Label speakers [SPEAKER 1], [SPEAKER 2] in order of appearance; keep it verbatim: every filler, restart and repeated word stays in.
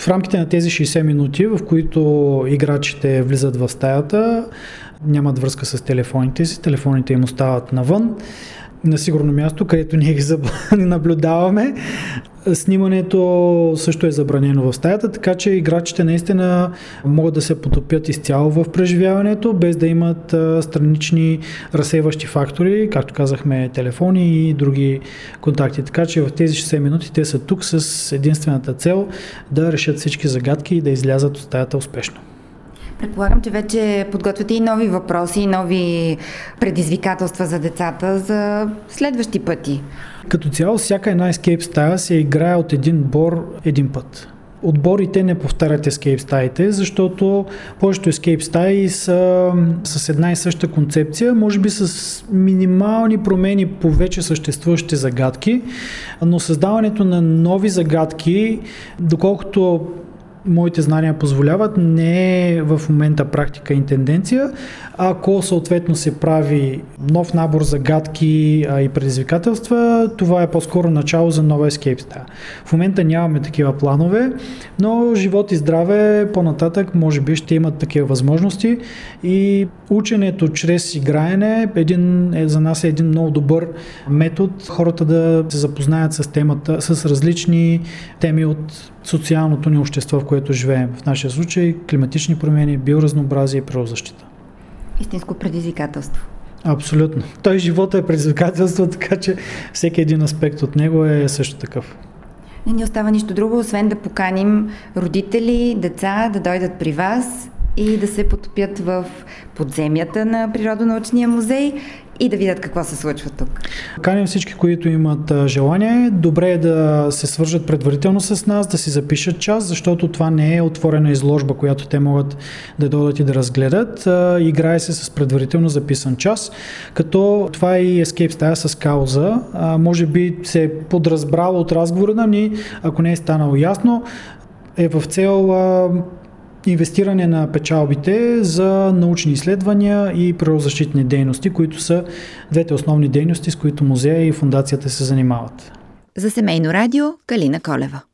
[SPEAKER 1] В рамките на тези шейсет минути, в които играчите влизат в стаята, нямат връзка с телефоните си, телефоните им остават навън, на сигурно място, където ние ги наблюдаваме. Снимането също е забранено в стаята, така че играчите наистина могат да се потопят изцяло в преживяването, без да имат странични разсейващи фактори, както казахме, телефони и други контакти. Така че в тези шейсет минути те са тук с единствената цел да решат всички загадки и да излязат от стаята успешно.
[SPEAKER 2] Предполагам, че вече подготвяте и нови въпроси, и нови предизвикателства за децата за следващи пъти.
[SPEAKER 1] Като цяло, всяка една escape стая се играе от един бор един път. Отборите не повтарят escape стаите, защото повечето escape стаи са с една и съща концепция, може би с минимални промени по вече съществуващите загадки, но създаването на нови загадки, доколкото моите знания позволяват, не е в момента практика и тенденция. Ако съответно се прави нов набор загадки а, и предизвикателства, това е по-скоро начало за нова escape стая. В момента нямаме такива планове, но живот и здраве по-нататък може би ще имат такива възможности и ученето чрез играене един, е, за нас е един много добър метод хората да се запознаят с темата, с различни теми от социалното ни общество, в което живеем. В нашия случай климатични промени, биоразнообразие и природозащита.
[SPEAKER 2] Истинско предизвикателство.
[SPEAKER 1] Абсолютно. Той живота е предизвикателство, така че всеки един аспект от него е също такъв.
[SPEAKER 2] Не ни остава нищо друго, освен да поканим родители, деца да дойдат при вас и да се потопят в подземията на Природонаучния музей и да видят какво се случва тук.
[SPEAKER 1] Каним всички, които имат желание. Добре е да се свържат предварително с нас, да си запишат час, защото това не е отворена изложба, която те могат да дойдат и да разгледат. Играе се с предварително записан час, като това е и escape стая с кауза. Може би се е подразбрало от разговора на ни, ако не е станало ясно, е в цел инвестиране на печалбите за научни изследвания и природозащитни дейности, които са двете основни дейности, с които музея и фондацията се занимават.
[SPEAKER 2] За Семейно радио, Калина Колева.